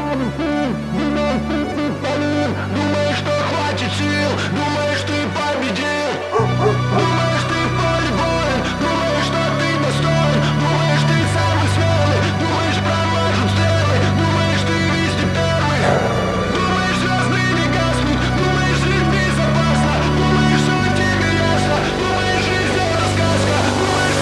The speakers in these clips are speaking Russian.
Думаешь, что хватит сил, думаешь, ты победил. Думаешь, ты в поле воин, думаешь, что ты достоин. Думаешь, ты самый смелый, думаешь, промажут стрелы. Думаешь, ты везде первый. Думаешь, звезды не гаснут, думаешь, жить безопасно. Думаешь, все тебе ясно, думаешь, жизнь это сказка. Думаешь,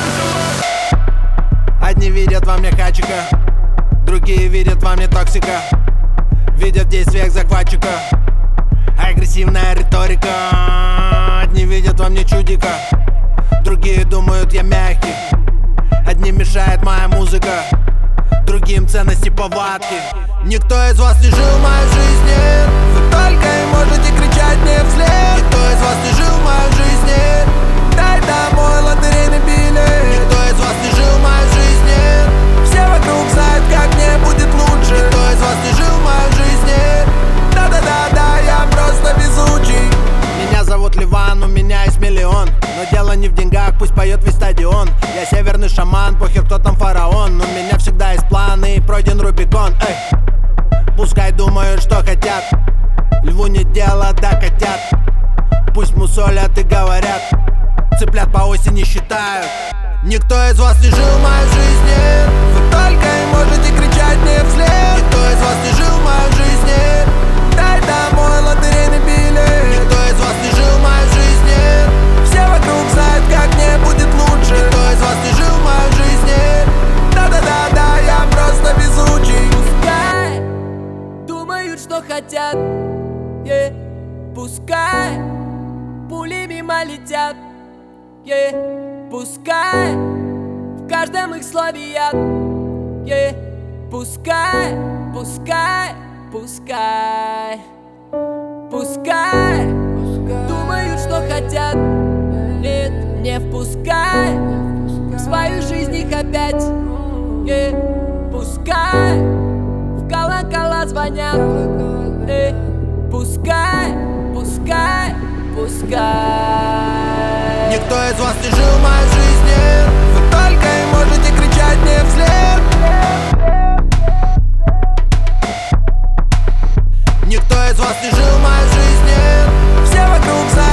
Одни видят во мне хачика, другие видят во мне токсика. Видят в действиях захватчика агрессивная риторика. Одни видят во мне чудика, другие думают я мягкий. Одним мешает моя музыка, другим ценности повадки. Никто из вас не жил моей жизни, вы только и можете кричать мне вслед. Никто из вас не жил моей жизни, дай домой лотерейный билет. Никто из вас не жил моей жизни, все вокруг знают, как мне будет лучше. Никто из вас не жил моей жизни, да-да-да-да, я просто везучий. Меня зовут Ливан, у меня есть миллион, но дело не в деньгах, пусть поет весь стадион. Я северный шаман, похер кто там фараон. У меня всегда есть планы и пройден Рубикон. Эй, пускай думают, что хотят, льву не дело до котят. Пусть мусолят и говорят, цыплят по осени считают. Никто из вас не жил моей жизни, вы только и можете кричать мне вслед. Никто из вас не жил моей жизни, дай домой лотерейный билет. Никто из вас не жил моей жизни, все вокруг знают, как мне будет лучше. Никто из вас не жил моей жизни, да-да-да-да, я просто везучий. Пускай думают, что хотят, пускай пули мимо летят, пускай в каждом их слове яд, пускай, пускай, пускай, пускай думают, что хотят, нет, не впускай в свою жизнь их опять, пускай в колокола звонят, пускай, пускай, пускай. Никто из вас не жил моей жизни, вы только и можете кричать мне вслед. Никто из вас не жил моей жизни, все вокруг знают.